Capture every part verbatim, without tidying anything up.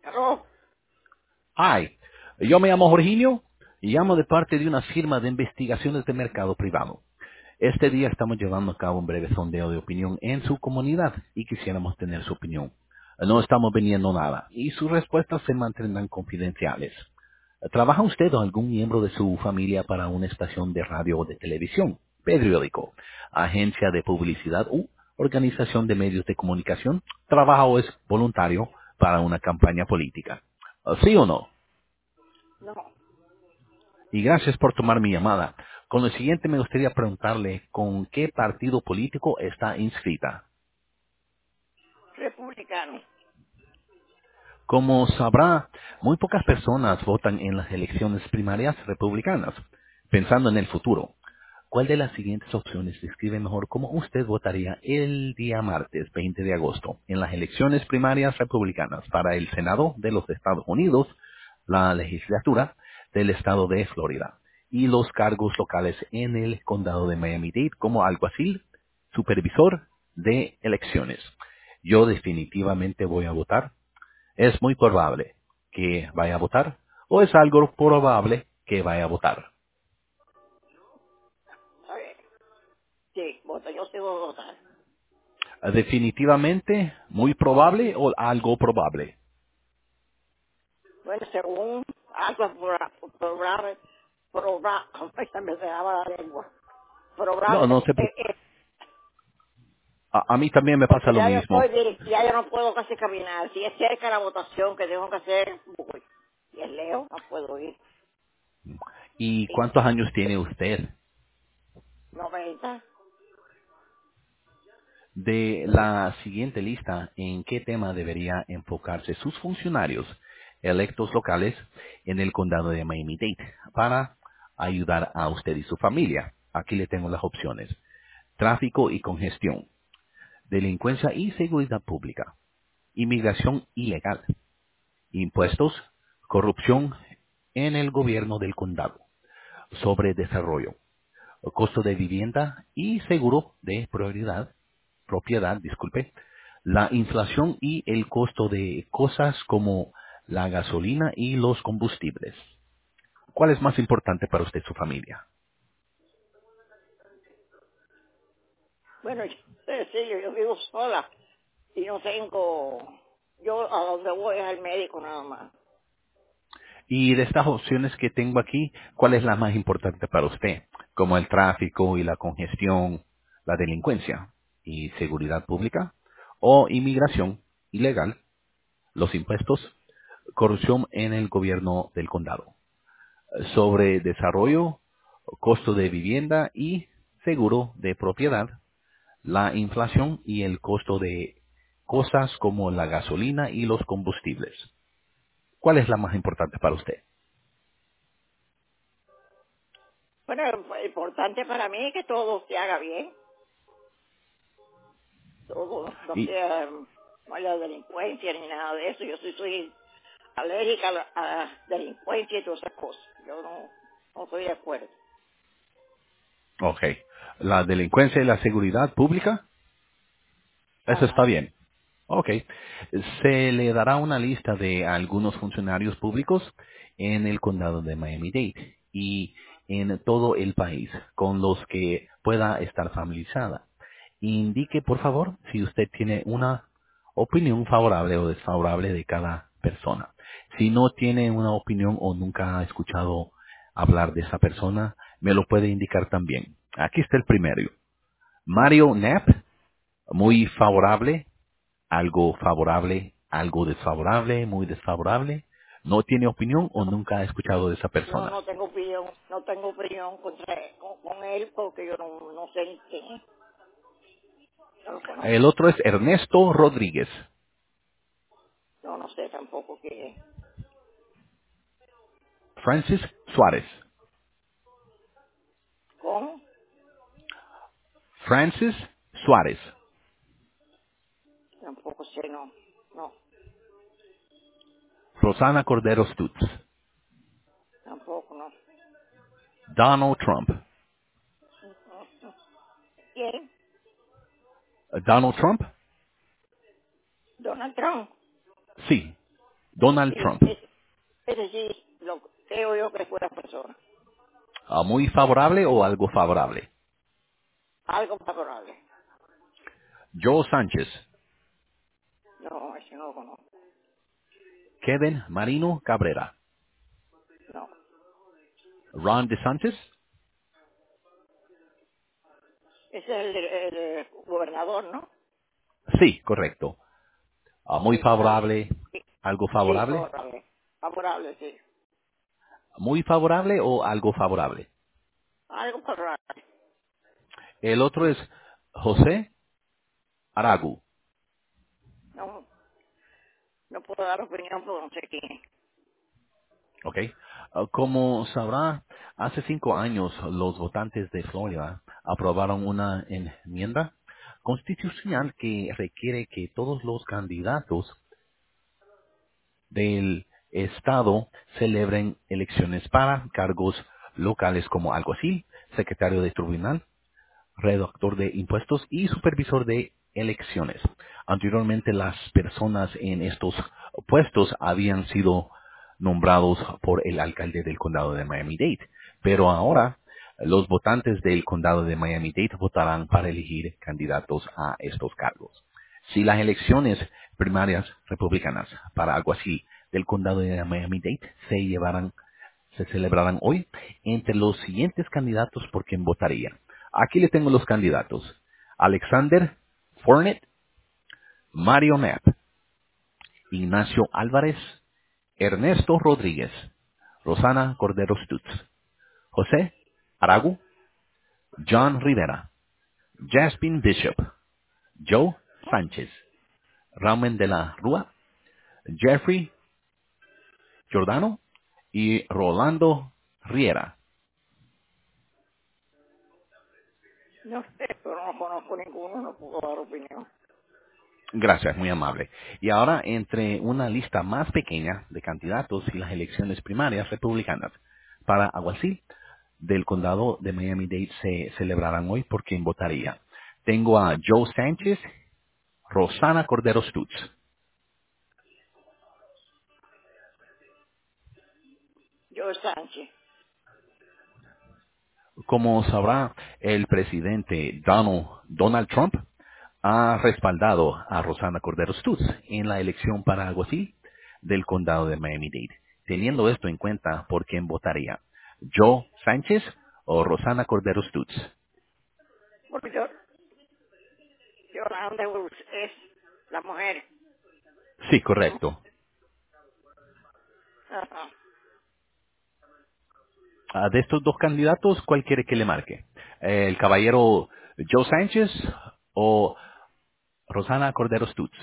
Aló, Hi, yo me llamo Jorginho y llamo de parte de una firma de investigaciones de mercado privado. Este día estamos llevando a cabo un breve sondeo de opinión en su comunidad y quisiéramos tener su opinión. No estamos vendiendo nada y sus respuestas se mantendrán confidenciales. ¿Trabaja usted o algún miembro de su familia para una estación de radio o de televisión, periódico, agencia de publicidad u organización de medios de comunicación? ¿Trabaja o es voluntario para una campaña política? ¿Sí o no? no, Y gracias por tomar mi llamada. Con lo siguiente me gustaría preguntarle con qué partido político está inscrita. republicano. Como sabrá, muy pocas personas votan en las elecciones primarias republicanas. Pensando en el futuro, ¿cuál de las siguientes opciones describe mejor cómo usted votaría el día martes veinte de agosto en las elecciones primarias republicanas para el Senado de los Estados Unidos, la legislatura del estado de Florida y los cargos locales en el condado de Miami-Dade como alguacil, supervisor de elecciones? Yo definitivamente voy a votar. Es muy probable que vaya a votar o es algo probable que vaya a votar. A ver, sí, voto, yo sí voy a votar. Definitivamente, muy probable o algo probable. Bueno, según algo probable, probable, esta me daba la lengua, No, probable, no sé. eh, eh, A, a mí también me pasa porque lo ya yo mismo. estoy, dir- ya yo no puedo casi caminar. Si es cerca la votación que tengo que hacer, voy. Si es lejos, no puedo ir. ¿Y cuántos años tiene usted? noventa. De la siguiente lista, ¿en qué tema debería enfocarse sus funcionarios electos locales en el condado de Miami-Dade para ayudar a usted y su familia? Aquí le tengo las opciones. Tráfico y congestión, delincuencia y seguridad pública, inmigración ilegal, impuestos, corrupción en el gobierno del condado, sobre desarrollo, costo de vivienda y seguro de prioridad, propiedad, disculpe, la inflación y el costo de cosas como la gasolina y los combustibles. ¿Cuál es más importante para usted y su familia? Bueno, yo, eh, sí, yo, yo vivo sola y no tengo, yo a donde voy es al médico nada más. Y de estas opciones que tengo aquí, ¿cuál es la más importante para usted? Como el tráfico y la congestión, la delincuencia y seguridad pública, o inmigración ilegal, los impuestos, corrupción en el gobierno del condado, sobre desarrollo, costo de vivienda y seguro de propiedad, la inflación y el costo de cosas como la gasolina y los combustibles. ¿Cuál es la más importante para usted? Bueno, lo importante para mí es que todo se haga bien, todo no Y, sea no haya delincuencia ni nada de eso. Yo sí soy alérgica a la, a la delincuencia y todas esas cosas. Yo no, no estoy de acuerdo. ok, la delincuencia y la seguridad pública, eso está Ajá. bien. Ok. Se le dará una lista de algunos funcionarios públicos en el condado de Miami-Dade y en todo el país con los que pueda estar familiarizada. Indique, por favor, si usted tiene una opinión favorable o desfavorable de cada persona. Si no tiene una opinión o nunca ha escuchado hablar de esa persona, me lo puede indicar también. Aquí está el primero. Mario Knapp, muy favorable, algo favorable, algo desfavorable, muy desfavorable. ¿No tiene opinión o nunca ha escuchado de esa No, persona? no tengo opinión, no tengo opinión contra con, con él porque yo no, no sé ni quién es, no lo El conozco. otro es Ernesto Rodríguez. No, no sé tampoco quién es. Francis Suárez. ¿Cómo? Francis Suárez. Tampoco sé, no. No, Rosana Cordero Stutz. tampoco, no. Donald Trump. ¿Quién? Donald Trump. Donald Trump. Sí. Donald Sí, Trump. ese, ese sí, lo creo yo que fue la persona. Ah, ¿muy favorable o algo favorable? Algo favorable. Joe Sánchez. No, ese no lo conozco. Kevin Marino Cabrera. No. Ron DeSantis. Ese es el, el, el gobernador, ¿no? Sí, correcto. Ah, muy Favorable. favorable. Sí, ¿Algo sí, favorable? favorable. Favorable, sí. ¿Muy favorable o algo favorable? Algo favorable. El otro es José Aragu. No, no puedo dar opinión porque no sé quién es. ¿Ok? Ah, como sabrá, hace cinco años los votantes de Florida aprobaron una enmienda constitucional que requiere que todos los candidatos del Estado celebren elecciones para cargos locales como alguacil, secretario de tribunal, redactor de impuestos y supervisor de elecciones. Anteriormente las personas en estos puestos habían sido nombrados por el alcalde del condado de Miami-Dade, pero ahora los votantes del condado de Miami-Dade votarán para elegir candidatos a estos cargos. Si las elecciones primarias republicanas para alguacil del condado de Miami-Dade se llevarán se celebrarán hoy entre los siguientes candidatos por quien votaría. Aquí le tengo los candidatos. Alexander Fournette, Mario Knapp, Ignacio Álvarez, Ernesto Rodríguez, Rosana Cordero Stutz, José Aragu, John Rivera, Jasmine Bishop, Joe Sánchez, Ramen de la Rúa, Jeffrey Giordano y Rolando Riera. No sé, pero no conozco ninguno, no puedo dar opinión. Gracias, muy amable. Y ahora, entre una lista más pequeña de candidatos y las elecciones primarias republicanas para alguacil del condado de Miami-Dade se celebrarán hoy por quien votaría. Tengo a Joe Sánchez, Rosana Cordero Stutz. Yo Sánchez. Como sabrá, el presidente Donald, Donald Trump ha respaldado a Rosana Cordero Stutz en la elección para alguacil del condado de Miami-Dade. Teniendo esto en cuenta, ¿por quién votaría? ¿Joe Sánchez o Rosana Cordero Stutz? Porque yo, Yolanda Wurz es la mujer. Sí, La mu- correcto. Ajá. Ah, de estos dos candidatos, ¿cuál quiere que le marque? ¿El caballero Joe Sánchez o Rosana Cordero Stutz?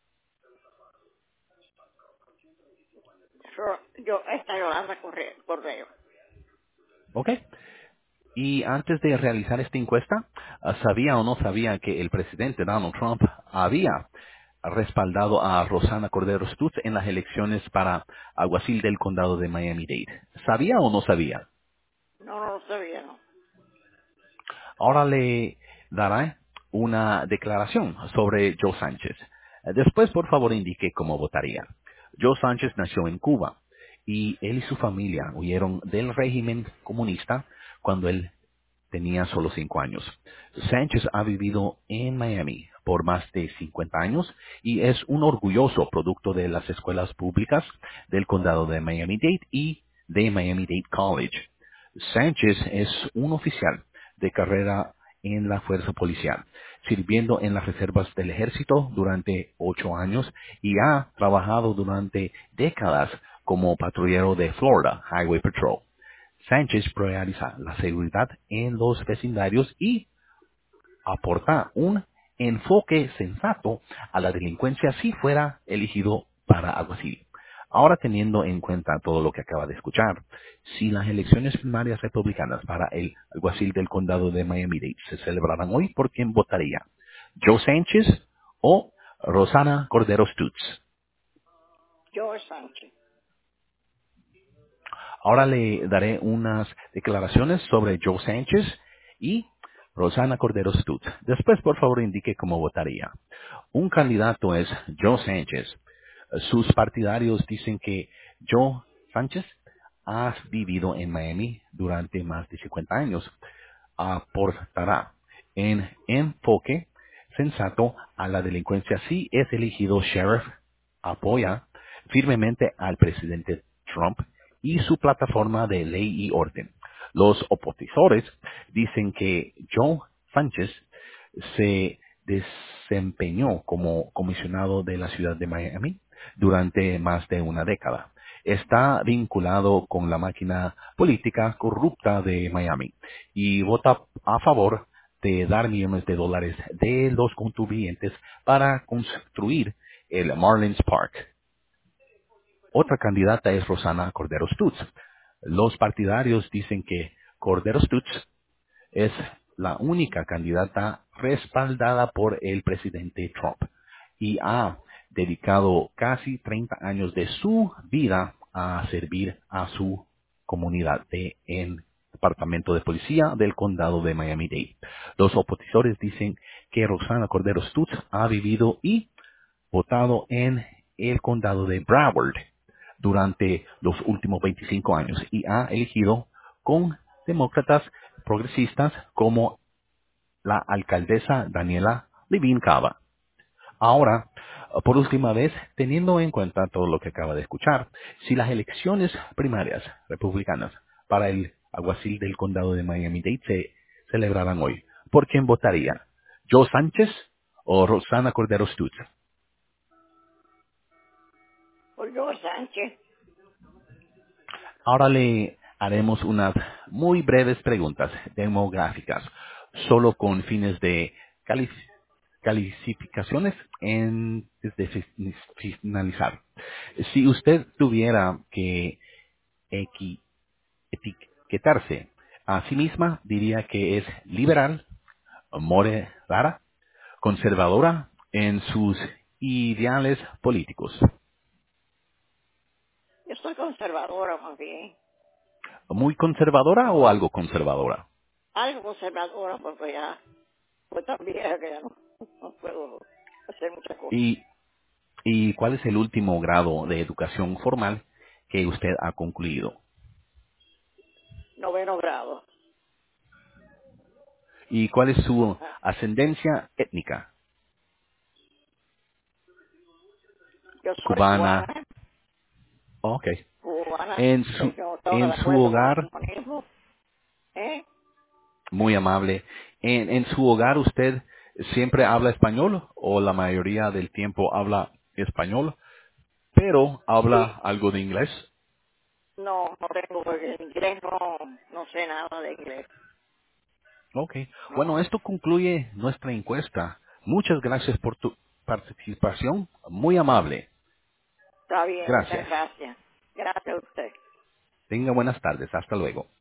Yo, yo- esta Yolanda Corre- Cordero. ¿Ok? Y antes de realizar esta encuesta, ah, ¿sabía o no sabía que el presidente Donald Trump había respaldado a Rosana Cordero Stutz en las elecciones para alguacil del condado de Miami-Dade? ¿Sabía o no sabía? No, no lo sabía, no. Ahora le daré una declaración sobre Joe Sánchez. Eh, Después, por favor, indique cómo votaría. Joe Sánchez nació en Cuba y él y su familia huyeron del régimen comunista cuando él tenía solo cinco años. Sánchez ha vivido en Miami por más de cincuenta años y es un orgulloso producto de las escuelas públicas del condado de Miami-Dade y de Miami-Dade College. Sánchez es un oficial de carrera en la fuerza policial, sirviendo en las reservas del ejército durante ocho años y ha trabajado durante décadas como patrullero de Florida Highway Patrol. Sánchez prioriza la seguridad en los vecindarios y aporta un enfoque sensato a la delincuencia si fuera elegido para alguacil. Ahora teniendo en cuenta todo lo que acaba de escuchar, si las elecciones primarias republicanas para el alguacil del condado de Miami-Dade se celebraran hoy, ¿por quién votaría? ¿Joe Sánchez o Rosana Cordero Stutz? Yo Sánchez. Ahora le daré unas declaraciones sobre Joe Sánchez y Rosana Cordero Stutz. Después, por favor, indique cómo votaría. Un candidato es Joe Sánchez. Sus partidarios dicen que Joe Sánchez ha vivido en Miami durante más de cincuenta años. Aportará en enfoque sensato a la delincuencia si es elegido sheriff, apoya firmemente al presidente Trump y su plataforma de ley y orden. Los opositores dicen que Joe Sánchez se desempeñó como comisionado de la ciudad de Miami durante más de una década. Está vinculado con la máquina política corrupta de Miami y vota a favor de dar millones de dólares de los contribuyentes para construir el Marlins Park. Otra candidata es Rosana Cordero Stutz. Los partidarios dicen que Cordero Stutz es la única candidata respaldada por el presidente Trump y ha dedicado casi treinta años de su vida a servir a su comunidad de, en Departamento de Policía del Condado de Miami-Dade. Los opositores dicen que Rosana Cordero Stutz ha vivido y votado en el Condado de Broward durante los últimos veinticinco años y ha elegido con demócratas progresistas como la alcaldesa Daniela Levine Cava. Ahora, por última vez, teniendo en cuenta todo lo que acaba de escuchar, si las elecciones primarias republicanas para el alguacil del condado de Miami-Dade se celebraran hoy, ¿por quién votaría? ¿Joe Sánchez o Rosana Cordero Stutz? Por George Sánchez. Ahora le haremos unas muy breves preguntas demográficas, solo con fines de cali- calificaciones en, desde fi- finalizar. Si usted tuviera que equi- etiquetarse a sí misma, diría que es liberal, moderada, conservadora en sus ideales políticos. Yo soy conservadora más bien. ¿Muy conservadora o algo conservadora? Algo conservadora porque ya pues tan vieja que ya no, no puedo hacer muchas cosas. ¿Y, ¿Y cuál es el último grado de educación formal que usted ha concluido? Noveno grado. ¿Y cuál es su Ah, ascendencia étnica? yo soy Cubana. cubana, Ok. cubana, En pero su, yo no estoy en de su acuerdo con el hogar, comunismo. ¿Eh? muy amable, en, en su hogar usted siempre habla español o la mayoría del tiempo habla español, pero Sí. habla algo de inglés. No, no tengo, porque el inglés no, no sé nada de inglés. Ok. No. Bueno, esto concluye nuestra encuesta. Muchas gracias por tu participación. Muy amable. Está bien, muchas Gracias. gracias. Gracias a usted. Tenga buenas tardes. Hasta luego.